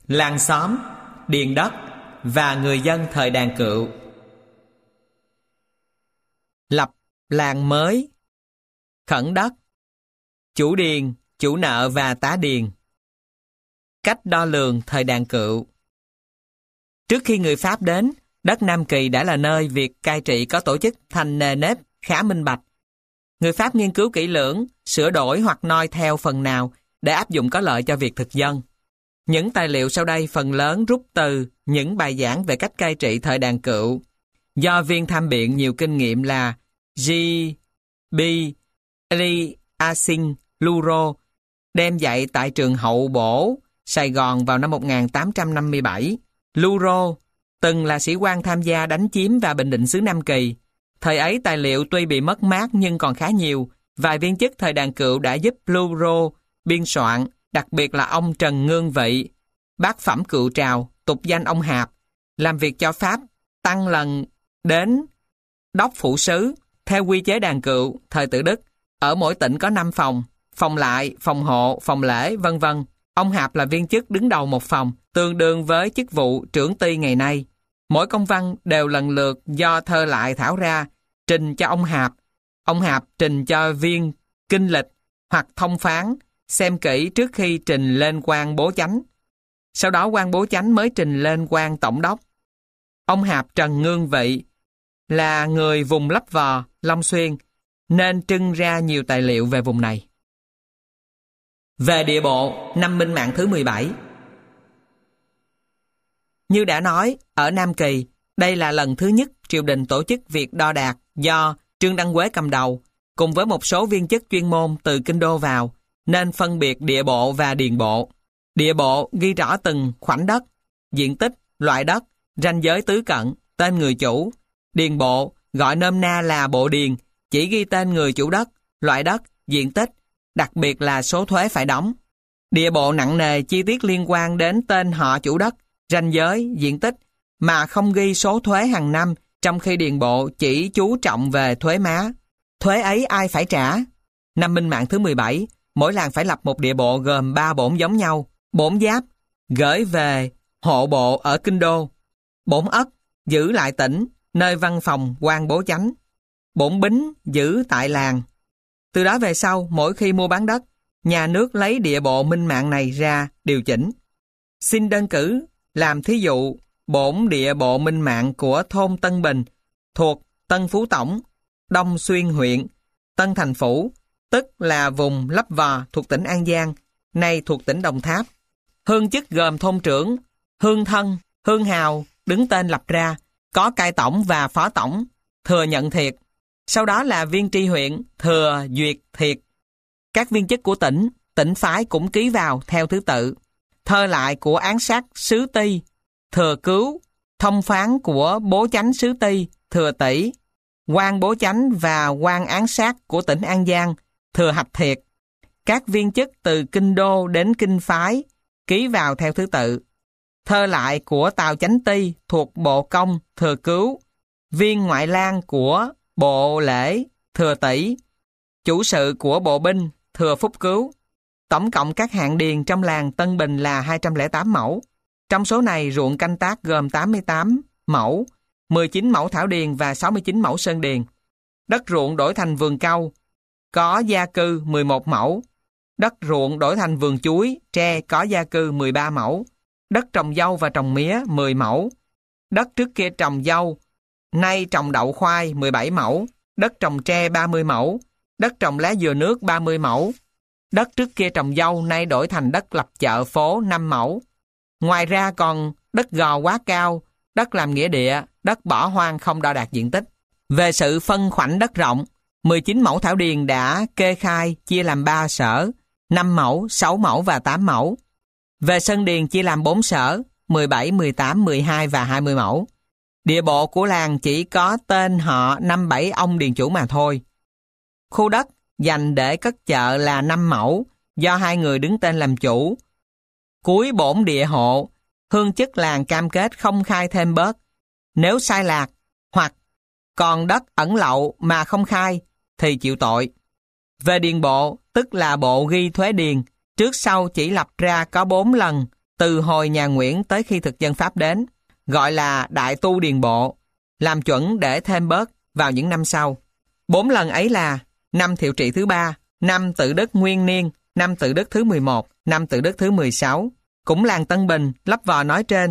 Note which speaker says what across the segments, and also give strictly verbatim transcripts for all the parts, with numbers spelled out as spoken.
Speaker 1: làng xóm, điền đất và người dân thời Đàn Cựu. Lập làng mới, khẩn đất, chủ điền, chủ nợ và tá điền. Cách đo lường thời Đàn Cựu. Trước khi người Pháp đến, đất Nam Kỳ đã là nơi việc cai trị có tổ chức thành nề nếp, khá minh bạch. Người Pháp nghiên cứu kỹ lưỡng, sửa đổi hoặc noi theo phần nào để áp dụng có lợi cho việc thực dân. Những tài liệu sau đây phần lớn rút từ những bài giảng về cách cai trị thời Đàn Cựu do viên tham biện nhiều kinh nghiệm là G. B. Eliasin Luro đem dạy tại trường Hậu Bổ, Sài Gòn vào năm một nghìn tám trăm năm mươi bảy. Luro từng là sĩ quan tham gia đánh chiếm và bình định xứ Nam Kỳ. Thời ấy tài liệu tuy bị mất mát nhưng còn khá nhiều. Vài viên chức thời Đàn Cựu đã giúp Luro biên soạn, đặc biệt là ông Trần Ngương Vị, bác phẩm Cựu Trào, tục danh ông Hạp, làm việc cho Pháp tăng lần đến đốc phủ sứ theo quy chế Đàn Cựu thời Tự Đức. Ở mỗi tỉnh có năm phòng, phòng lại, phòng hộ, phòng lễ, vân vân. Ông Hạp là viên chức đứng đầu một phòng, tương đương với chức vụ trưởng ty ngày nay. Mỗi công văn đều lần lượt do thơ lại thảo ra, trình cho ông Hạp. Ông Hạp trình cho viên kinh lịch hoặc thông phán, xem kỹ trước khi trình lên quan bố chánh. Sau đó quan bố chánh mới trình lên quan tổng đốc. Ông Hạp Trần Ngương Vị là người vùng Lấp Vò, Long Xuyên, nên trưng ra nhiều tài liệu về vùng này. Về địa bộ, năm Minh Mạng thứ mười bảy. Như đã nói, ở Nam Kỳ, đây là lần thứ nhất triều đình tổ chức việc đo đạc do Trương Đăng Quế cầm đầu, cùng với một số viên chức chuyên môn từ kinh đô vào, nên phân biệt địa bộ và điền bộ. Địa bộ ghi rõ từng khoảnh đất, diện tích, loại đất, ranh giới tứ cận, tên người chủ. Điền bộ gọi nôm na là bộ điền, chỉ ghi tên người chủ đất, loại đất, diện tích, đặc biệt là số thuế phải đóng. Địa bộ nặng nề chi tiết liên quan đến tên họ chủ đất, ranh giới, diện tích, mà không ghi số thuế hàng năm, trong khi điền bộ chỉ chú trọng về thuế má. Thuế ấy ai phải trả? Năm Minh Mạng thứ mười bảy, mỗi làng phải lập một địa bộ gồm ba bổn giống nhau. Bổn Giáp gửi về hộ bộ ở kinh đô. Bổn Ất giữ lại tỉnh, nơi văn phòng quan bố chánh. Bổn Bính giữ tại làng. Từ đó về sau, mỗi khi mua bán đất, nhà nước lấy địa bộ Minh Mạng này ra điều chỉnh. Xin đơn cử làm thí dụ bổn địa bộ Minh Mạng của thôn Tân Bình thuộc Tân Phú Tổng, Đông Xuyên huyện, Tân Thành Phủ, tức là vùng Lấp Vò thuộc tỉnh An Giang, nay thuộc tỉnh Đồng Tháp. Hương chức gồm thôn trưởng, hương thân, hương hào đứng tên lập ra, có cai tổng và phó tổng, thừa nhận thiệt. Sau đó là viên tri huyện, thừa duyệt thiệt. Các viên chức của tỉnh, tỉnh phái cũng ký vào theo thứ tự. Thơ lại của án sát sứ Ty, thừa cứu, thông phán của bố chánh sứ Ty, thừa tỷ, quan bố chánh và quan án sát của tỉnh An Giang, thừa hạch thiệt. Các viên chức từ kinh đô đến kinh phái ký vào theo thứ tự. Thơ lại của Tào Chánh Ty thuộc bộ công, thừa cứu, viên ngoại lang của bộ lễ, thừa tỷ, chủ sự của bộ binh, thừa phúc cứu. Tổng cộng các hạng điền trong làng Tân Bình là hai trăm lẻ tám mẫu. Trong số này ruộng canh tác gồm tám mươi tám mẫu, mười chín mẫu thảo điền và sáu mươi chín mẫu sơn điền. Đất ruộng đổi thành vườn cau có gia cư mười một mẫu. Đất ruộng đổi thành vườn chuối, tre có gia cư mười ba mẫu. Đất trồng dâu và trồng mía mười mẫu. Đất trước kia trồng dâu, nay trồng đậu khoai mười bảy mẫu. Đất trồng tre ba mươi mẫu. Đất trồng lá dừa nước ba mươi mẫu. Đất trước kia trồng dâu nay đổi thành đất lập chợ phố năm mẫu. Ngoài ra còn đất gò quá cao, đất làm nghĩa địa, đất bỏ hoang không đo đạc diện tích. Về sự phân khoảnh đất rộng, mười chín mẫu thảo điền đã kê khai chia làm ba sở, năm mẫu, sáu mẫu và tám mẫu. Về sơn điền chia làm bốn sở, mười bảy, mười tám, mười hai và hai mươi mẫu. Địa bộ của làng chỉ có tên họ năm bảy ông điền chủ mà thôi. Khu đất dành để cất chợ là năm mẫu, do hai người đứng tên làm chủ. Cuối bổn địa hộ, hương chức làng cam kết không khai thêm bớt. Nếu sai lạc hoặc còn đất ẩn lậu mà không khai thì chịu tội. Về điền bộ, tức là bộ ghi thuế điền, trước sau chỉ lập ra có bốn lần từ hồi nhà Nguyễn tới khi thực dân Pháp đến, gọi là Đại tu Điền Bộ, làm chuẩn để thêm bớt vào những năm sau. Bốn lần ấy là năm Thiệu Trị thứ ba, năm Tự Đức Nguyên Niên, năm Tự Đức thứ mười một, năm Tự Đức thứ mười sáu. Cũng làng Tân Bình, Lấp Vò nói trên,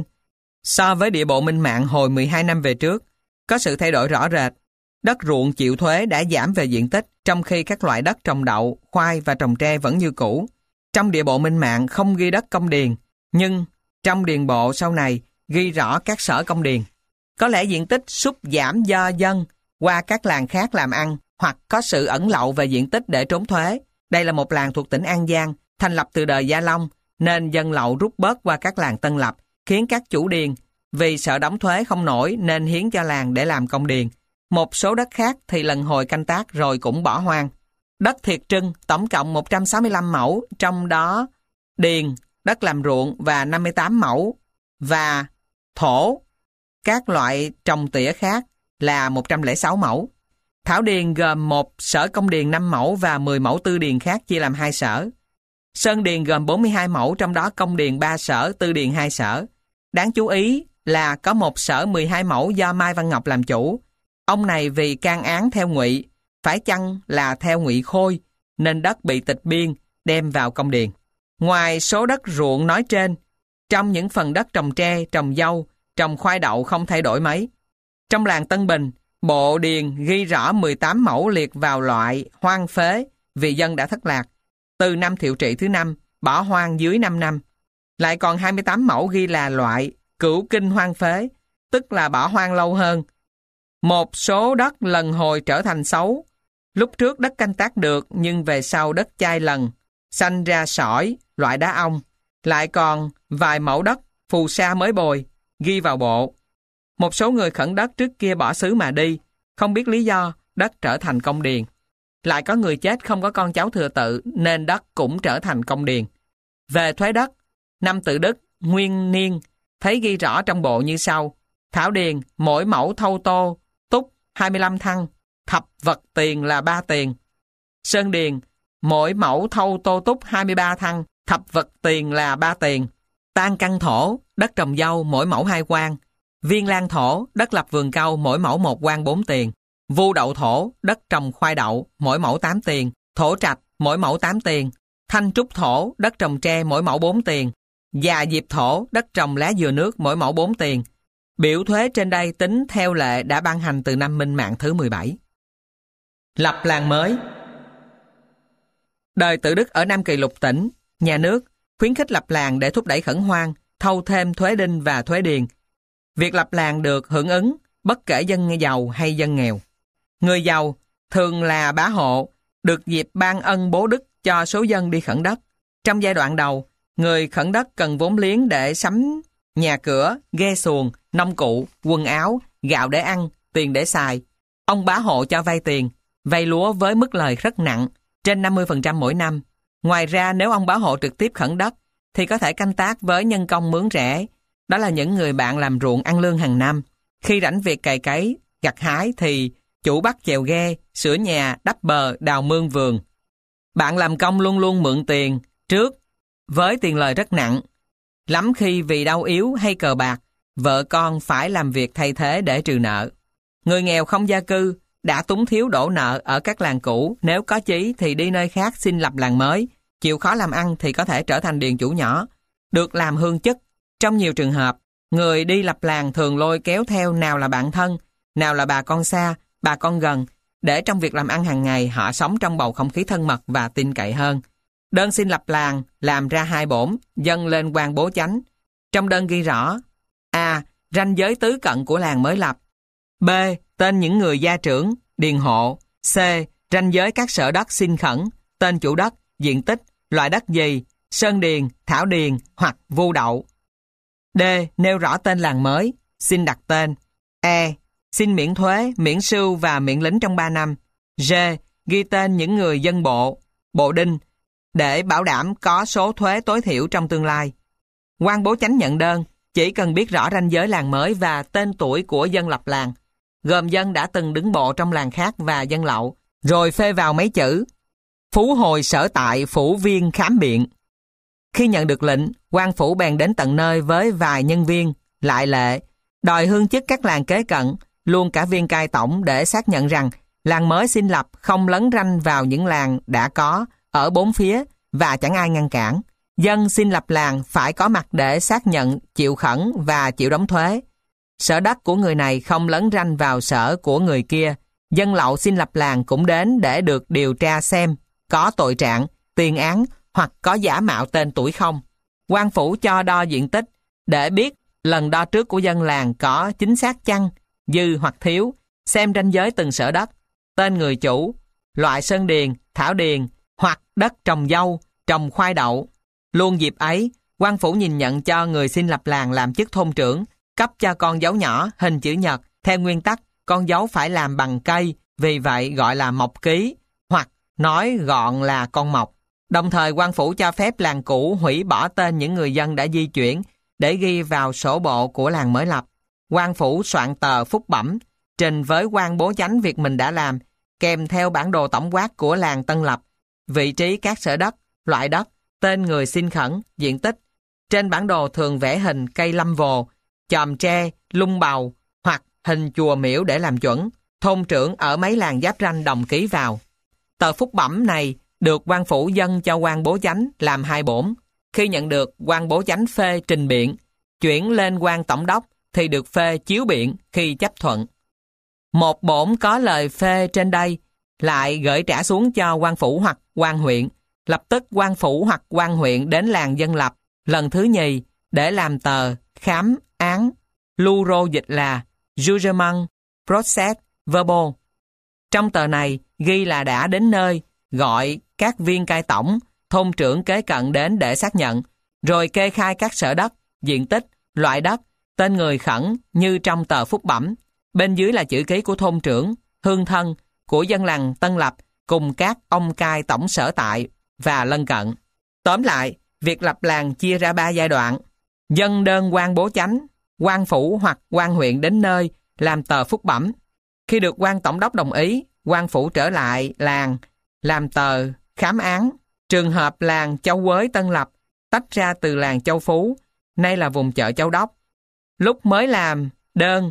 Speaker 1: so với địa bộ Minh Mạng hồi mười hai năm về trước, có sự thay đổi rõ rệt. Đất ruộng chịu thuế đã giảm về diện tích, trong khi các loại đất trồng đậu, khoai và trồng tre vẫn như cũ. Trong địa bộ Minh Mạng không ghi đất công điền, nhưng trong điền bộ sau này ghi rõ các sở công điền. Có lẽ diện tích sút giảm do dân qua các làng khác làm ăn, hoặc có sự ẩn lậu về diện tích để trốn thuế. Đây là một làng thuộc tỉnh An Giang, thành lập từ đời Gia Long, nên dân lậu rút bớt qua các làng Tân Lập, khiến các chủ điền vì sợ đóng thuế không nổi nên hiến cho làng để làm công điền. Một số đất khác thì lần hồi canh tác rồi cũng bỏ hoang. Đất Thiệt Trưng tổng cộng một trăm sáu mươi lăm mẫu, trong đó điền, đất làm ruộng và năm mươi tám mẫu, và thổ, các loại trồng tỉa khác là một trăm lẻ sáu mẫu. Thảo Điền gồm một sở công điền năm mẫu và mười mẫu tư điền khác chia làm hai sở. Sơn Điền gồm bốn mươi hai mẫu, trong đó công điền ba sở, tư điền hai sở. Đáng chú ý là có một sở mười hai mẫu do Mai Văn Ngọc làm chủ. Ông này vì can án theo Ngụy, phải chăng là theo Ngụy Khôi, nên đất bị tịch biên, đem vào công điền. Ngoài số đất ruộng nói trên, trong những phần đất trồng tre, trồng dâu, trồng khoai đậu không thay đổi mấy. Trong làng Tân Bình, bộ điền ghi rõ mười tám mẫu liệt vào loại hoang phế vì dân đã thất lạc. Từ năm Thiệu Trị thứ năm, bỏ hoang dưới năm năm. Lại còn hai mươi tám mẫu ghi là loại cửu kinh hoang phế, tức là bỏ hoang lâu hơn. Một số đất lần hồi trở thành xấu. Lúc trước đất canh tác được, nhưng về sau đất chai lần, sanh ra sỏi, loại đá ong. Lại còn vài mẫu đất phù sa mới bồi, ghi vào bộ. Một số người khẩn đất trước kia bỏ xứ mà đi, không biết lý do, đất trở thành công điền. Lại có người chết không có con cháu thừa tự, nên đất cũng trở thành công điền. Về thuế đất, năm Tự Đức Nguyên Niên thấy ghi rõ trong bộ như sau: Thảo Điền mỗi mẫu thâu tô túc hai mươi lăm thăng, thập vật tiền là ba tiền. Sơn Điền mỗi mẫu thâu tô túc hai mươi ba thăng, thập vật tiền là ba tiền. Tan căn thổ, đất trồng dâu mỗi mẫu hai quan. Viên lan thổ, đất lập vườn cau mỗi mẫu một quan bốn tiền. Vu đậu thổ, đất trồng khoai đậu mỗi mẫu tám tiền. Thổ trạch mỗi mẫu tám tiền. Thanh trúc thổ, đất trồng tre mỗi mẫu bốn tiền. Già diệp thổ, đất trồng lá dừa nước mỗi mẫu bốn tiền. Biểu thuế trên đây tính theo lệ đã ban hành từ năm Minh Mạng thứ mười bảy. Lập làng mới. Đời Tự Đức ở Nam Kỳ lục tỉnh, nhà nước khuyến khích lập làng để thúc đẩy khẩn hoang, thâu thêm thuế đinh và thuế điền. Việc lập làng được hưởng ứng bất kể dân giàu hay dân nghèo. Người giàu, thường là bá hộ, được dịp ban ân bố đức cho số dân đi khẩn đất. Trong giai đoạn đầu, người khẩn đất cần vốn liếng để sắm nhà cửa, ghe xuồng, nông cụ, quần áo, gạo để ăn, tiền để xài. Ông bá hộ cho vay tiền, vay lúa với mức lời rất nặng, trên năm mươi phần trăm mỗi năm. Ngoài ra, nếu ông bá hộ trực tiếp khẩn đất, thì có thể canh tác với nhân công mướn rẻ. Đó là những người bạn làm ruộng ăn lương hàng năm. Khi rảnh việc cày cấy, gặt hái thì chủ bắt chèo ghe, sửa nhà, đắp bờ, đào mương vườn. Bạn làm công luôn luôn mượn tiền trước với tiền lời rất nặng. Lắm khi vì đau yếu hay cờ bạc, vợ con phải làm việc thay thế để trừ nợ. Người nghèo không gia cư, đã túng thiếu đổ nợ ở các làng cũ, nếu có chí thì đi nơi khác xin lập làng mới. Chịu khó làm ăn thì có thể trở thành điền chủ nhỏ, được làm hương chức. Trong nhiều trường hợp, người đi lập làng thường lôi kéo theo nào là bạn thân, nào là bà con xa, bà con gần, để trong việc làm ăn hàng ngày họ sống trong bầu không khí thân mật và tin cậy hơn. Đơn xin lập làng làm ra hai bổn, dâng lên quan bố chánh. Trong đơn ghi rõ: A. Ranh giới tứ cận của làng mới lập. B. Tên những người gia trưởng, điền hộ. C. Ranh giới các sở đất xin khẩn, tên chủ đất, diện tích, loại đất gì, sơn điền, thảo điền hoặc vu đậu. D. Nêu rõ tên làng mới, xin đặt tên. E. Xin miễn thuế, miễn sưu và miễn lính trong ba năm. G. Ghi tên những người dân bộ, bộ đinh, để bảo đảm có số thuế tối thiểu trong tương lai. Quan bố chánh nhận đơn, chỉ cần biết rõ ranh giới làng mới và tên tuổi của dân lập làng, gồm dân đã từng đứng bộ trong làng khác và dân lậu, rồi phê vào mấy chữ: Phú hồi sở tại phủ viên khám biện. Khi nhận được lệnh, Quan phủ bèn đến tận nơi với vài nhân viên, lại lệ, đòi hương chức các làng kế cận, luôn cả viên cai tổng để xác nhận rằng làng mới xin lập không lấn ranh vào những làng đã có ở bốn phía và chẳng ai ngăn cản. Dân xin lập làng phải có mặt để xác nhận, chịu khẩn và chịu đóng thuế. Sở đất của người này không lấn ranh vào sở của người kia. Dân lậu xin lập làng cũng đến để được điều tra xem có tội trạng, tiền án hoặc có giả mạo tên tuổi không. Quan phủ cho đo diện tích để biết lần đo trước của dân làng có chính xác chăng, dư hoặc thiếu, xem ranh giới từng sở đất, tên người chủ, loại sơn điền, thảo điền hoặc đất trồng dâu, trồng khoai đậu. Luôn dịp ấy, quan phủ nhìn nhận cho người xin lập làng làm chức thôn trưởng, cấp cho con dấu nhỏ hình chữ nhật. Theo nguyên tắc, con dấu phải làm bằng cây, vì vậy gọi là mộc ký, hoặc nói gọn là con mộc. Đồng thời quan phủ cho phép làng cũ hủy bỏ tên những người dân đã di chuyển để ghi vào sổ bộ của làng mới lập. Quan phủ soạn tờ phúc bẩm, trình với quan bố chánh việc mình đã làm, kèm theo bản đồ tổng quát của làng tân lập, vị trí các sở đất, loại đất, tên người xin khẩn, diện tích. Trên bản đồ thường vẽ hình cây lâm vồ, chòm tre, lung bầu hoặc hình chùa miễu để làm chuẩn. Thôn trưởng ở mấy làng giáp ranh đồng ký vào. Tờ phúc bẩm này được quan phủ dâng cho quan bố chánh làm hai bổn. Khi nhận được, quan bố chánh phê trình biện, chuyển lên quan tổng đốc thì được phê chiếu biện khi chấp thuận. Một bổn có lời phê trên đây lại gửi trả xuống cho quan phủ hoặc quan huyện. Lập tức quan phủ hoặc quan huyện đến làng dân lập lần thứ nhì để làm tờ khám án. Lưu rô dịch là Jugement Procès Verbal. Trong tờ này ghi là đã đến nơi, gọi các viên cai tổng, thôn trưởng kế cận đến để xác nhận, rồi kê khai các sở đất, diện tích, loại đất, tên người khẩn như trong tờ phúc bẩm. Bên dưới là chữ ký của thôn trưởng, hương thân, của dân làng tân lập cùng các ông cai tổng sở tại và lân cận. Tóm lại, việc lập làng chia ra ba giai đoạn. Dân đơn quan bố chánh, quan phủ hoặc quan huyện đến nơi làm tờ phúc bẩm. Khi được quan tổng đốc đồng ý, quan phủ trở lại làng làm tờ khám án. Trường hợp làng Châu Quới tân lập tách ra từ làng Châu Phú, nay là vùng chợ Châu Đốc. Lúc mới làm đơn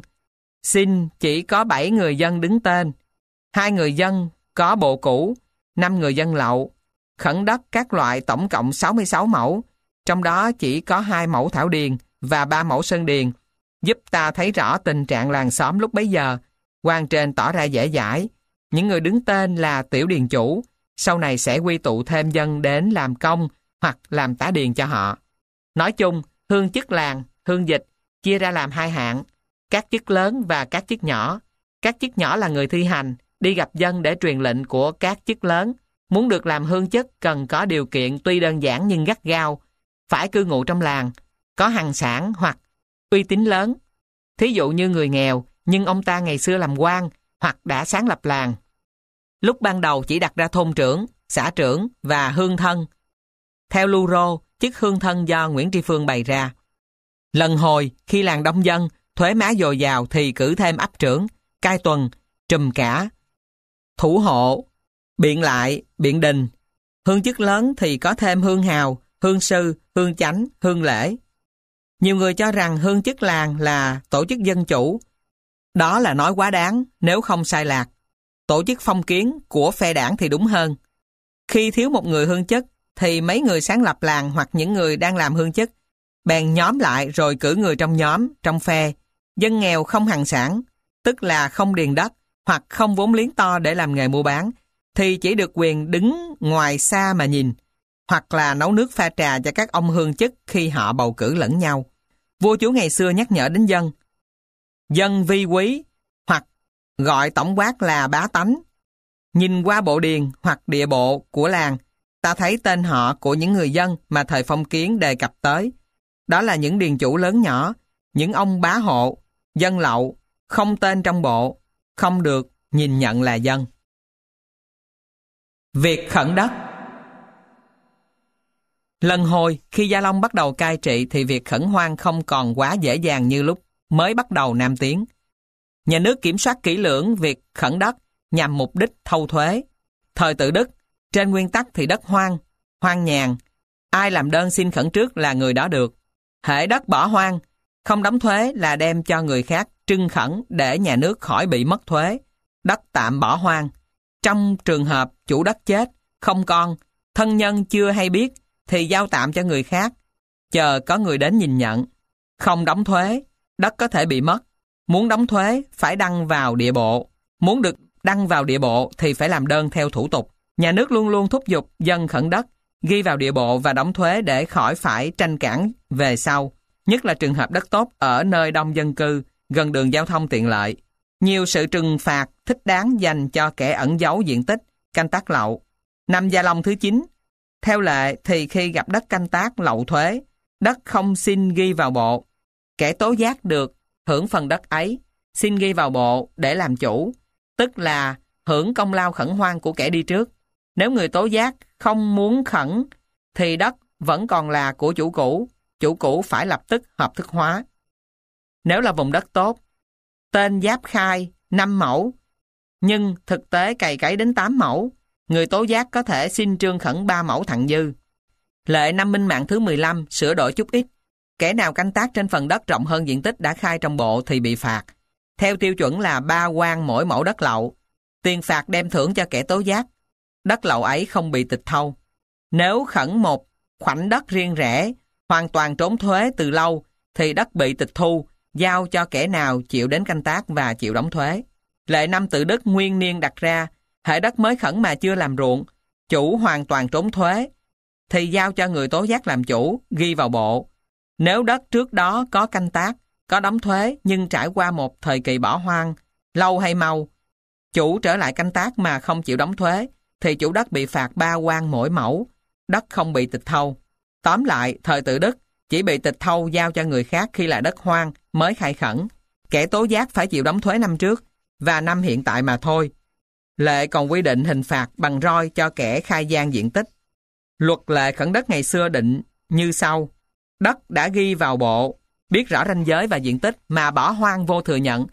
Speaker 1: xin chỉ có bảy người dân đứng tên, hai người dân có bộ cũ, năm người dân lậu. Khẩn đất các loại tổng cộng sáu mươi sáu mẫu, trong đó chỉ có hai mẫu thảo điền và ba mẫu sơn điền, giúp ta thấy rõ tình trạng làng xóm lúc bấy giờ. Quan trên tỏ ra dễ dãi. Những người đứng tên là tiểu điền chủ, sau này sẽ quy tụ thêm dân đến làm công hoặc làm tá điền cho họ. Nói chung, hương chức làng, hương dịch chia ra làm hai hạng, các chức lớn và các chức nhỏ. Các chức nhỏ là người thi hành, đi gặp dân để truyền lệnh của các chức lớn. Muốn được làm hương chức cần có điều kiện tuy đơn giản nhưng gắt gao, phải cư ngụ trong làng, có hằng sản hoặc uy tín lớn. Thí dụ như người nghèo, nhưng ông ta ngày xưa làm quan hoặc đã sáng lập làng. Lúc ban đầu chỉ đặt ra thôn trưởng, xã trưởng và hương thân. Theo Lưu Rô, chức hương thân do Nguyễn Tri Phương bày ra. Lần hồi, khi làng đông dân, thuế má dồi dào thì cử thêm ấp trưởng, cai tuần, trùm cả, thủ hộ, biện lại, biện đình. Hương chức lớn thì có thêm hương hào, hương sư, hương chánh, hương lễ. Nhiều người cho rằng hương chức làng là tổ chức dân chủ. Đó là nói quá đáng, nếu không sai lạc. Tổ chức phong kiến của phe đảng thì đúng hơn. Khi thiếu một người hương chức, thì mấy người sáng lập làng hoặc những người đang làm hương chức bèn nhóm lại rồi cử người trong nhóm, trong phe. Dân nghèo không hằng sản, tức là không điền đất hoặc không vốn liếng to để làm nghề mua bán, thì chỉ được quyền đứng ngoài xa mà nhìn, hoặc là nấu nước pha trà cho các ông hương chức khi họ bầu cử lẫn nhau. Vua chúa ngày xưa nhắc nhở đến dân. Dân vi quý, hoặc gọi tổng quát là bá tánh. Nhìn qua bộ điền hoặc địa bộ của làng, ta thấy tên họ của những người dân mà thời phong kiến đề cập tới. Đó là những điền chủ lớn nhỏ, những ông bá hộ, dân lậu, không tên trong bộ, không được nhìn nhận là dân. Việc khẩn đất. Lần hồi, khi Gia Long bắt đầu cai trị thì việc khẩn hoang không còn quá dễ dàng như lúc mới bắt đầu Nam Tiến. Nhà nước kiểm soát kỹ lưỡng việc khẩn đất nhằm mục đích thâu thuế. Thời Tự Đức, trên nguyên tắc thì đất hoang, hoang nhàn, Ai làm đơn xin khẩn trước là người đó được. Hễ đất bỏ hoang, không đóng thuế là đem cho người khác trưng khẩn để nhà nước khỏi bị mất thuế. Đất tạm bỏ hoang. Trong trường hợp chủ đất chết, không con, thân nhân chưa hay biết, thì giao tạm cho người khác, chờ có người đến nhìn nhận. Không đóng thuế, đất có thể bị mất. Muốn đóng thuế, phải đăng vào địa bộ. Muốn được đăng vào địa bộ thì phải làm đơn theo thủ tục. Nhà nước luôn luôn thúc giục dân khẩn đất, ghi vào địa bộ và đóng thuế để khỏi phải tranh cãi về sau. Nhất là trường hợp đất tốt ở nơi đông dân cư, gần đường giao thông tiện lợi. Nhiều sự trừng phạt thích đáng dành cho kẻ ẩn giấu diện tích, canh tác lậu. Năm Gia Long thứ chín, theo lệ thì khi gặp đất canh tác lậu thuế, đất không xin ghi vào bộ, kẻ tố giác được hưởng phần đất ấy, xin ghi vào bộ để làm chủ, tức là hưởng công lao khẩn hoang của kẻ đi trước. Nếu người tố giác không muốn khẩn, thì đất vẫn còn là của chủ cũ, chủ cũ phải lập tức hợp thức hóa. Nếu là vùng đất tốt, tên giáp khai năm mẫu, nhưng thực tế cày cấy đến tám mẫu, người tố giác có thể xin trương khẩn ba mẫu thặng dư. Lệ năm Minh Mạng thứ mười lăm sửa đổi chút ít. Kẻ nào canh tác trên phần đất rộng hơn diện tích đã khai trong bộ thì bị phạt. Theo tiêu chuẩn là ba quan mỗi mẫu đất lậu. Tiền phạt đem thưởng cho kẻ tố giác. Đất lậu ấy không bị tịch thâu. Nếu khẩn một khoảnh đất riêng rẽ, hoàn toàn trốn thuế từ lâu, thì đất bị tịch thu, giao cho kẻ nào chịu đến canh tác và chịu đóng thuế. Lệ năm Tự Đức nguyên niên đặt ra, hễ đất mới khẩn mà chưa làm ruộng, chủ hoàn toàn trốn thuế, thì giao cho người tố giác làm chủ, ghi vào bộ. Nếu đất trước đó có canh tác, có đóng thuế nhưng trải qua một thời kỳ bỏ hoang, lâu hay mau, chủ trở lại canh tác mà không chịu đóng thuế, thì chủ đất bị phạt ba quan mỗi mẫu, đất không bị tịch thâu. Tóm lại, thời Tự Đức chỉ bị tịch thâu giao cho người khác khi là đất hoang mới khai khẩn. Kẻ tố giác phải chịu đóng thuế năm trước và năm hiện tại mà thôi. Lệ còn quy định hình phạt bằng roi cho kẻ khai gian diện tích. Luật lệ khẩn đất ngày xưa định như sau: đất đã ghi vào bộ, biết rõ ranh giới và diện tích mà bỏ hoang vô thừa nhận,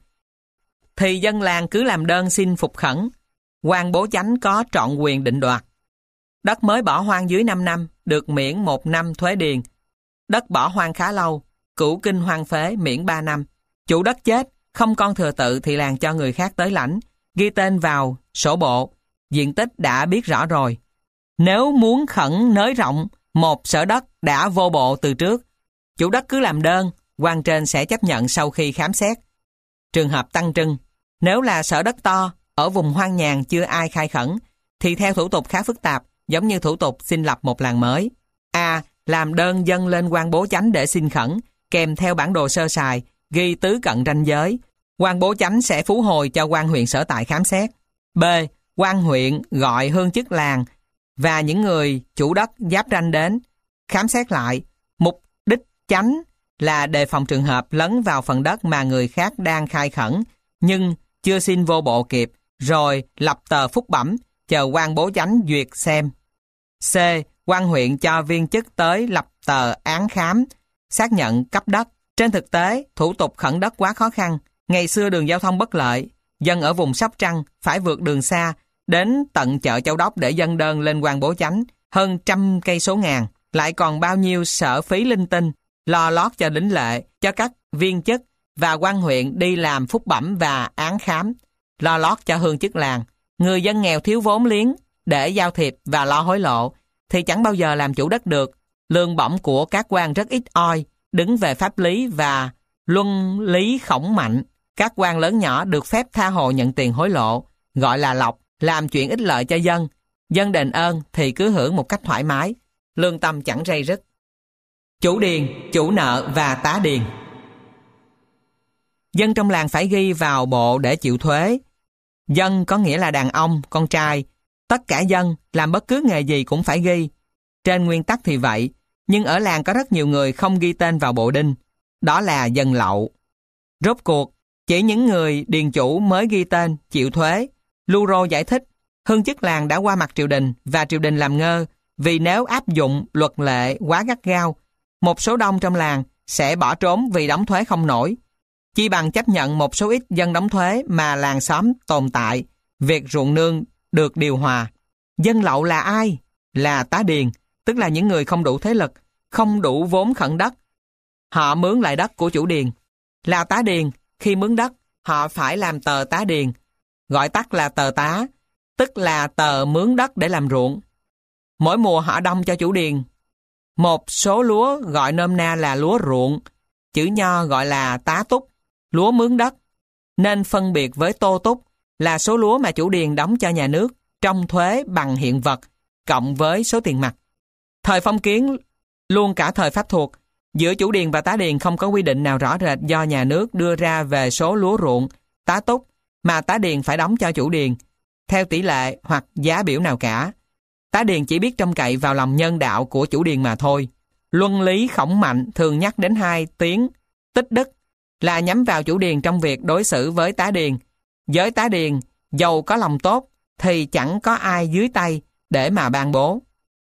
Speaker 1: thì dân làng cứ làm đơn xin phục khẩn, quan bố chánh có trọn quyền định đoạt. Đất mới bỏ hoang dưới năm năm được miễn một năm thuế điền. Đất bỏ hoang khá lâu, cửu kinh hoang phế miễn ba năm. Chủ đất chết, không con thừa tự thì làng cho người khác tới lãnh, ghi tên vào sổ bộ, diện tích đã biết rõ rồi. Nếu muốn khẩn nới rộng một sở đất đã vô bộ từ trước, chủ đất cứ làm đơn, quan trên sẽ chấp nhận sau khi khám xét. Trường hợp tăng trưng, nếu là sở đất to, ở vùng hoang nhàn chưa ai khai khẩn, thì theo thủ tục khá phức tạp, giống như thủ tục xin lập một làng mới. A. Làm đơn dâng lên quan bố chánh để xin khẩn, kèm theo bản đồ sơ sài, ghi tứ cận ranh giới. Quan bố chánh sẽ phú hồi cho quan huyện sở tại khám xét. B. Quan huyện gọi hương chức làng và những người chủ đất giáp ranh đến, khám xét lại. Mục đích chánh là đề phòng trường hợp lấn vào phần đất mà người khác đang khai khẩn, nhưng chưa xin vô bộ kịp, rồi lập tờ phúc bẩm, chờ quan bố chánh duyệt xem. C. Quan huyện cho viên chức tới lập tờ án khám, xác nhận cấp đất. Trên thực tế, thủ tục khẩn đất quá khó khăn. Ngày xưa đường giao thông bất lợi, dân ở vùng Sóc Trăng phải vượt đường xa đến tận chợ Châu Đốc để dâng đơn lên quan bố chánh, hơn trăm cây số ngàn, lại còn bao nhiêu sở phí linh tinh, lo lót cho đính lệ, cho các viên chức và quan huyện đi làm phúc bẩm và án khám, lo lót cho hương chức làng. Người dân nghèo thiếu vốn liếng để giao thiệp và lo hối lộ thì chẳng bao giờ làm chủ đất được. Lương bổng của các quan rất ít oi, đứng về pháp lý và luân lý khổng mạnh. Các quan lớn nhỏ được phép tha hồ nhận tiền hối lộ, gọi là lộc, làm chuyện ích lợi cho dân. Dân đền ơn thì cứ hưởng một cách thoải mái, lương tâm chẳng ray rứt. Chủ điền, chủ nợ và tá điền. Dân trong làng phải ghi vào bộ để chịu thuế. Dân có nghĩa là đàn ông, con trai. Tất cả dân, làm bất cứ nghề gì cũng phải ghi. Trên nguyên tắc thì vậy, nhưng ở làng có rất nhiều người không ghi tên vào bộ đinh. Đó là dân lậu. Rốt cuộc, chỉ những người điền chủ mới ghi tên, chịu thuế. Luro giải thích, hương chức làng đã qua mặt triều đình và triều đình làm ngơ, vì nếu áp dụng luật lệ quá gắt gao, một số đông trong làng sẽ bỏ trốn vì đóng thuế không nổi. Chi bằng chấp nhận một số ít dân đóng thuế mà làng xóm tồn tại, việc ruộng nương được điều hòa. Dân lậu là ai? Là tá điền, tức là những người không đủ thế lực, không đủ vốn khẩn đất. Họ mướn lại đất của chủ điền. Là tá điền, khi mướn đất, họ phải làm tờ tá điền, gọi tắt là tờ tá, tức là tờ mướn đất để làm ruộng. Mỗi mùa họ đong cho chủ điền một số lúa gọi nôm na là lúa ruộng, chữ nho gọi là tá túc, lúa mướn đất, nên phân biệt với tô túc là số lúa mà chủ điền đóng cho nhà nước trong thuế bằng hiện vật, cộng với số tiền mặt. Thời phong kiến, luôn cả thời Pháp thuộc, giữa chủ điền và tá điền không có quy định nào rõ rệt do nhà nước đưa ra về số lúa ruộng, tá túc, mà tá điền phải đóng cho chủ điền, theo tỷ lệ hoặc giá biểu nào cả. Tá điền chỉ biết trông cậy vào lòng nhân đạo của chủ điền mà thôi. Luân lý Khổng Mạnh thường nhắc đến hai tiếng tích đức là nhắm vào chủ điền trong việc đối xử với tá điền. Với tá điền, dầu có lòng tốt thì chẳng có ai dưới tay để mà ban bố.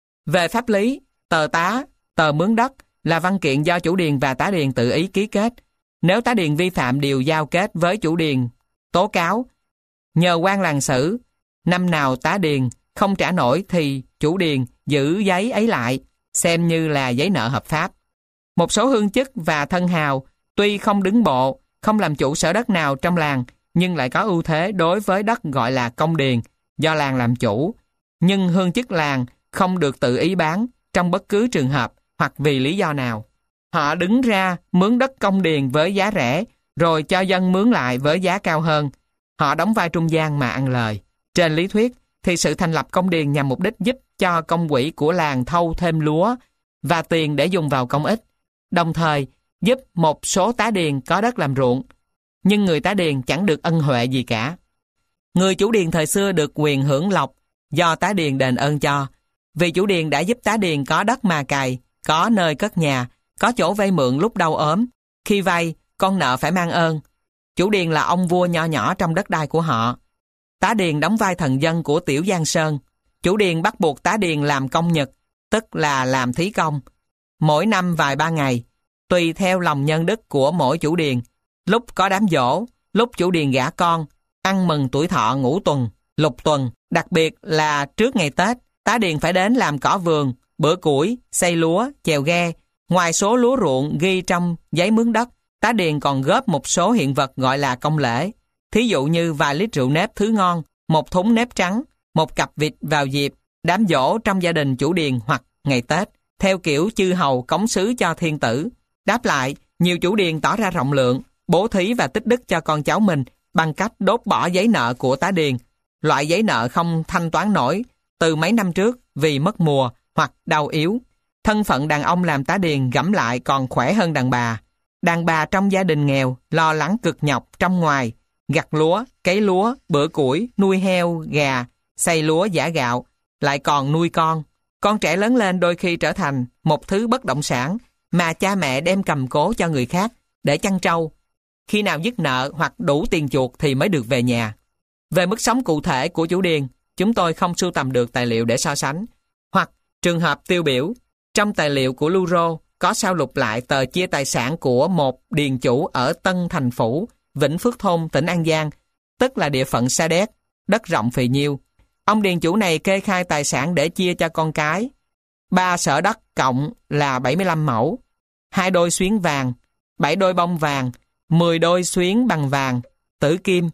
Speaker 1: Về pháp lý, tờ tá, tờ mướn đất là văn kiện do chủ điền và tá điền tự ý ký kết. Nếu tá điền vi phạm điều giao kết với chủ điền, tố cáo, nhờ quan làng xử, năm nào tá điền không trả nổi thì chủ điền giữ giấy ấy lại, xem như là giấy nợ hợp pháp. Một số hương chức và thân hào tuy không đứng bộ, không làm chủ sở đất nào trong làng, nhưng lại có ưu thế đối với đất gọi là công điền do làng làm chủ. Nhưng hương chức làng không được tự ý bán trong bất cứ trường hợp hoặc vì lý do nào. Họ đứng ra mướn đất công điền với giá rẻ, rồi cho dân mướn lại với giá cao hơn. Họ đóng vai trung gian mà ăn lời. Trên lý thuyết thì sự thành lập công điền nhằm mục đích giúp cho công quỹ của làng thâu thêm lúa và tiền để dùng vào công ích, đồng thời giúp một số tá điền có đất làm ruộng. Nhưng người tá điền chẳng được ân huệ gì cả. Người chủ điền thời xưa được quyền hưởng lộc do tá điền đền ơn cho, vì chủ điền đã giúp tá điền có đất mà cày, có nơi cất nhà, có chỗ vay mượn lúc đau ốm. Khi vay, con nợ phải mang ơn. Chủ điền là ông vua nho nhỏ trong đất đai của họ. Tá điền đóng vai thần dân của tiểu Giang Sơn. Chủ điền bắt buộc tá điền làm công nhật, tức là làm thí công, mỗi năm vài ba ngày, tùy theo lòng nhân đức của mỗi chủ điền. Lúc có đám giỗ, lúc chủ điền gả con, ăn mừng tuổi thọ ngũ tuần, lục tuần, đặc biệt là trước ngày Tết, tá điền phải đến làm cỏ vườn, bữa củi, xây lúa, chèo ghe. Ngoài số lúa ruộng ghi trong giấy mướn đất, tá điền còn góp một số hiện vật gọi là công lễ. Thí dụ như vài lít rượu nếp thứ ngon, một thúng nếp trắng, một cặp vịt vào dịp đám giỗ trong gia đình chủ điền hoặc ngày Tết, theo kiểu chư hầu cống sứ cho thiên tử. Đáp lại, nhiều chủ điền tỏ ra rộng lượng, bố thí và tích đức cho con cháu mình bằng cách đốt bỏ giấy nợ của tá điền, loại giấy nợ không thanh toán nổi từ mấy năm trước vì mất mùa hoặc đau yếu. Thân phận đàn ông làm tá điền gẫm lại còn khỏe hơn đàn bà. Đàn bà trong gia đình nghèo, lo lắng cực nhọc trong ngoài, gặt lúa, cấy lúa, bữa củi, nuôi heo, gà, xay lúa giã gạo, lại còn nuôi con. Con trẻ lớn lên đôi khi trở thành một thứ bất động sản mà cha mẹ đem cầm cố cho người khác để chăn trâu. Khi nào dứt nợ hoặc đủ tiền chuộc thì mới được về nhà. Về mức sống cụ thể của chủ điền, chúng tôi không sưu tầm được tài liệu để so sánh. Hoặc trường hợp tiêu biểu, trong tài liệu của Luro có sao lục lại tờ chia tài sản của một điền chủ ở Tân Thành Phủ, Vĩnh Phước Thôn, tỉnh An Giang, tức là địa phận Sa Đéc, đất rộng phì nhiêu. Ông điền chủ này kê khai tài sản để chia cho con cái. Ba sở đất cộng là bảy mươi lăm mẫu, hai đôi xuyến vàng, bảy đôi bông vàng, mười đôi xuyến bằng vàng, tử kim,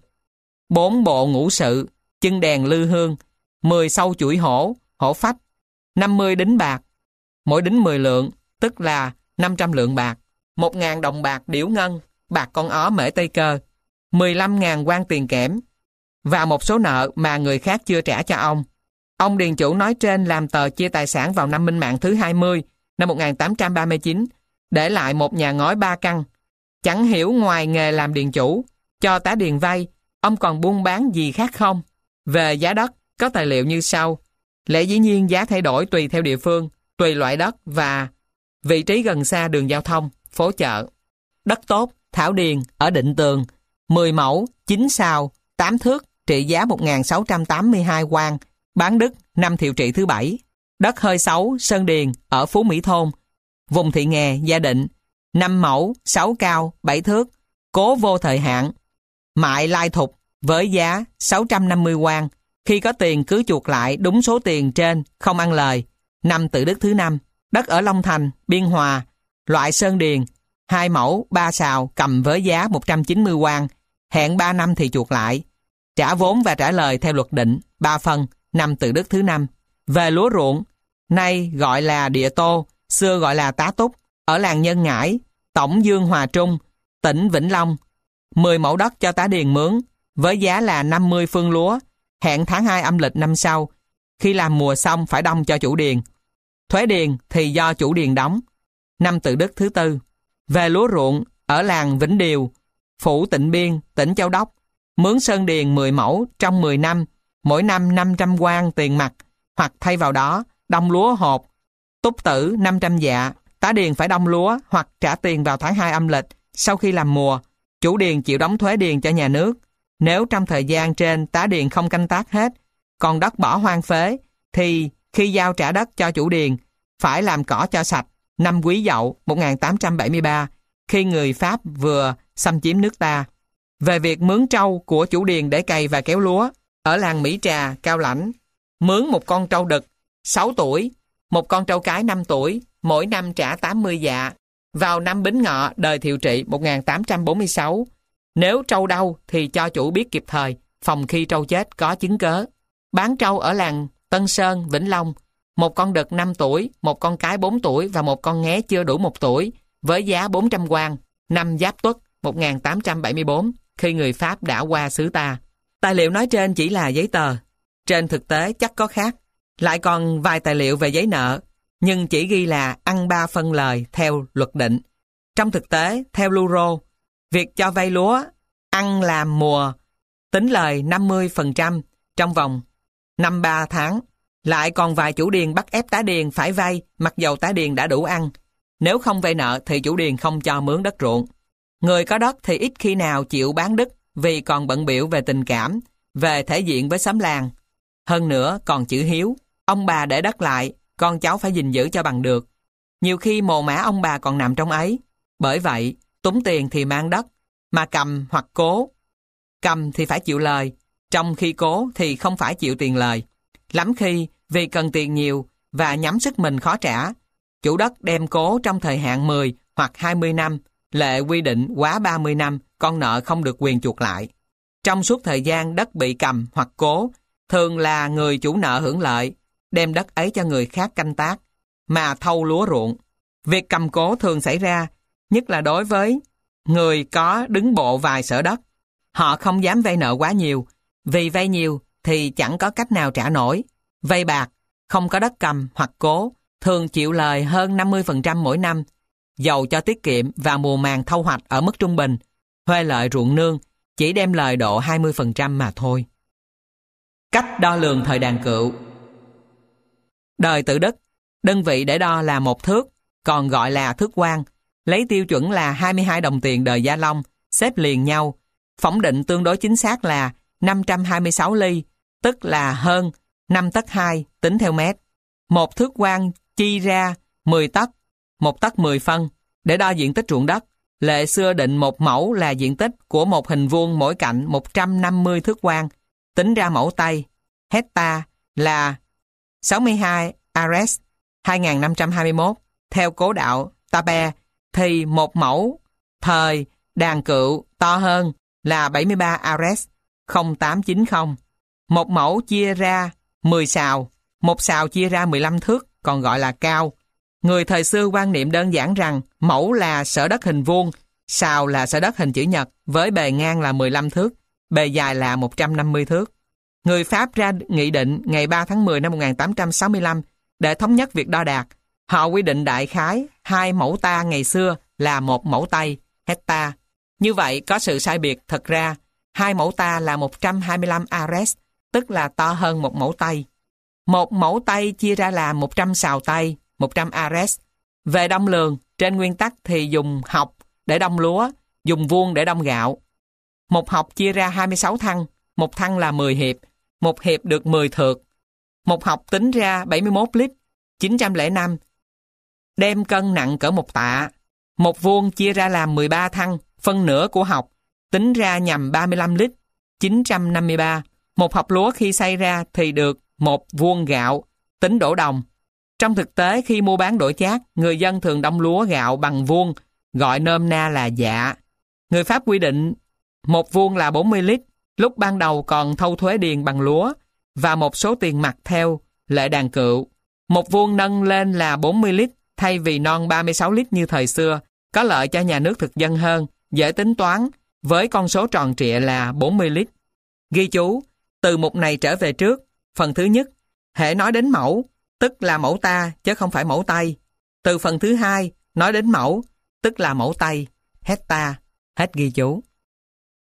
Speaker 1: bốn bộ ngũ sự, chân đèn lư hương, mười sâu chuỗi hổ, hổ phách, năm mươi đính bạc, mỗi đính mười lượng, tức là năm trăm lượng bạc, một ngàn đồng bạc điểu ngân, bạc con ó mễ Tây Cơ, mười lăm ngàn quan tiền kẽm, và một số nợ mà người khác chưa trả cho ông. Ông điền chủ nói trên làm tờ chia tài sản vào năm Minh Mạng thứ hai mươi, năm một nghìn tám trăm ba mươi chín, để lại một nhà ngói ba căn. Chẳng hiểu ngoài nghề làm điền chủ, cho tá điền vay, ông còn buôn bán gì khác không? Về giá đất, có tài liệu như sau. Lẽ dĩ nhiên giá thay đổi tùy theo địa phương, tùy loại đất và vị trí gần xa đường giao thông, phố chợ. Đất tốt, thảo điền, ở Định Tường, mười mẫu, chín sào, tám thước, trị giá một nghìn sáu trăm tám mươi hai quan, bán đức năm thiệu trị thứ bảy. Đất hơi xấu, Sơn Điền, ở Phú Mỹ Thôn, vùng Thị Nghè, Gia Định, năm mẫu, sáu cao, bảy thước, cố vô thời hạn, mại lai thục với giá sáu trăm năm mươi quan. Khi có tiền cứ chuộc lại đúng số tiền trên, không ăn lời. năm Tự Đức thứ năm. Đất ở Long Thành, Biên Hòa, loại sơn điền, hai mẫu, ba sào, cầm với giá một trăm chín mươi quan, hẹn ba năm thì chuộc lại. Trả vốn và trả lời theo luật định, ba phần, năm Tự Đức thứ năm. Về lúa ruộng, nay gọi là Địa Tô, xưa gọi là Tá Túc, ở làng Nhân Ngãi, tổng Dương Hòa Trung, tỉnh Vĩnh Long. mười mẫu đất cho tá điền mướn, với giá là năm mươi phương lúa, hẹn tháng hai âm lịch năm sau. Khi làm mùa xong phải đong cho chủ điền. Thuế điền thì do chủ điền đóng. Năm Tự Đức thứ tư. Về lúa ruộng, ở làng Vĩnh Điều, phủ Tịnh Biên, tỉnh Châu Đốc, mướn sơn điền mười mẫu trong mười năm, mỗi năm năm trăm quan tiền mặt, hoặc thay vào đó, đong lúa hộp, túc tử năm trăm dạ. Tá điền phải đong lúa hoặc trả tiền vào tháng hai âm lịch sau khi làm mùa. Chủ điền chịu đóng thuế điền cho nhà nước. Nếu trong thời gian trên tá điền không canh tác hết, còn đất bỏ hoang phế, thì khi giao trả đất cho chủ điền, phải làm cỏ cho sạch. Năm Quý Dậu một nghìn tám trăm bảy mươi ba, khi người Pháp vừa xâm chiếm nước ta. Về việc mướn trâu của chủ điền để cày và kéo lúa, ở làng Mỹ Trà, Cao Lãnh, mướn một con trâu đực sáu tuổi, một con trâu cái năm tuổi, mỗi năm trả tám mươi dạ. Vào năm Bính Ngọ đời Thiệu Trị một nghìn tám trăm bốn mươi sáu, nếu trâu đau thì cho chủ biết kịp thời, phòng khi trâu chết có chứng cớ. Bán trâu ở làng Tân Sơn, Vĩnh Long, một con đực năm tuổi, một con cái bốn tuổi và một con nghé chưa đủ một tuổi, với giá bốn trăm quan, năm Giáp Tuất một nghìn tám trăm bảy mươi bốn, khi người Pháp đã qua xứ ta. Tài liệu nói trên chỉ là giấy tờ. Trên thực tế chắc có khác. Lại còn vài tài liệu về giấy nợ, nhưng chỉ ghi là ăn ba phân lời theo luật định. Trong thực tế, theo Luro, việc cho vay lúa, ăn làm mùa, tính lời năm mươi phần trăm trong vòng năm ba tháng. Lại còn vài chủ điền bắt ép tá điền phải vay mặc dầu tá điền đã đủ ăn. Nếu không vay nợ thì chủ điền không cho mướn đất ruộng. Người có đất thì ít khi nào chịu bán đất vì còn bận bịu về tình cảm, về thể diện với xóm làng. Hơn nữa còn chữ hiếu. Ông bà để đất lại, con cháu phải gìn giữ cho bằng được. Nhiều khi mồ mả ông bà còn nằm trong ấy. Bởi vậy, túng tiền thì mang đất, mà cầm hoặc cố. Cầm thì phải chịu lời, trong khi cố thì không phải chịu tiền lời. Lắm khi vì cần tiền nhiều và nhắm sức mình khó trả, chủ đất đem cố trong thời hạn mười hoặc hai mươi năm, lệ quy định quá ba mươi năm, con nợ không được quyền chuộc lại. Trong suốt thời gian đất bị cầm hoặc cố, thường là người chủ nợ hưởng lợi, đem đất ấy cho người khác canh tác, mà thâu lúa ruộng. Việc cầm cố thường xảy ra, nhất là đối với người có đứng bộ vài sở đất. Họ không dám vay nợ quá nhiều, vì vay nhiều thì chẳng có cách nào trả nổi. Vay bạc, không có đất cầm hoặc cố, thường chịu lời hơn năm mươi phần trăm mỗi năm. Dầu cho tiết kiệm và mùa màng thâu hoạch ở mức trung bình, thuê lợi ruộng nương chỉ đem lời độ hai mươi phần trăm mà thôi. Cách đo lường thời đàn cựu. Đời Tự Đức, đơn vị để đo là một thước, còn gọi là thước quan, lấy tiêu chuẩn là hai mươi hai đồng tiền đời Gia Long, xếp liền nhau. Phỏng định tương đối chính xác là năm trăm hai mươi sáu ly, tức là hơn năm tấc hai tính theo mét. Một thước quan chi ra mười tấc, một tấc mười phân. Để đo diện tích ruộng đất, lệ xưa định một mẫu là diện tích của một hình vuông mỗi cạnh một trăm năm mươi thước quan, tính ra mẫu Tây, hecta là sáu mươi hai ares, hai nghìn năm trăm hai mươi mốt. Theo cố đạo Tabe thì một mẫu thời đàn cựu to hơn là bảy mươi ba ares, không tám chín không. Một mẫu chia ra mười sào, một sào chia ra mười lăm thước, còn gọi là cao. Người thời xưa quan niệm đơn giản rằng mẫu là sở đất hình vuông, sào là sở đất hình chữ nhật với bề ngang là mười lăm thước, bề dài là một trăm năm mươi thước. Người Pháp ra nghị định ngày ba tháng mười năm một nghìn tám trăm sáu mươi lăm để thống nhất việc đo đạc. Họ quy định đại khái hai mẫu ta ngày xưa là một mẫu Tây, hecta. Như vậy có sự sai biệt, thật ra hai mẫu ta là một trăm hai mươi lăm ares, tức là to hơn một mẫu Tây. Một mẫu Tây chia ra là một trăm sào Tây, một trăm ares. Về đong lường, trên nguyên tắc thì dùng học để đong lúa, dùng vuông để đong gạo. Một học chia ra hai mươi sáu thăng, một thăng là mười hiệp, một hiệp được mười thượt. Một học tính ra bảy mươi mốt lít, chín trăm lẻ năm. Đem cân nặng cỡ một tạ. Một vuông chia ra làm mười ba thăng, phân nửa của học, tính ra nhằm ba mươi lăm lít, chín trăm năm mươi ba. Một học lúa khi xay ra thì được một vuông gạo, tính đổ đồng. Trong thực tế, khi mua bán đổi chác, người dân thường đong lúa gạo bằng vuông, gọi nôm na là dạ. Người Pháp quy định một vuông là bốn mươi lít, lúc ban đầu còn thâu thuế điền bằng lúa, và một số tiền mặt theo lệ đàn cựu. Một vuông nâng lên là bốn mươi lít, thay vì non ba mươi sáu lít như thời xưa, có lợi cho nhà nước thực dân hơn, dễ tính toán, với con số tròn trịa là bốn mươi lít. Ghi chú, từ mục này trở về trước, phần thứ nhất, hễ nói đến mẫu, tức là mẫu ta, chứ không phải mẫu Tây. Từ phần thứ hai, nói đến mẫu, tức là mẫu Tây, hecta. Hết ghi chú.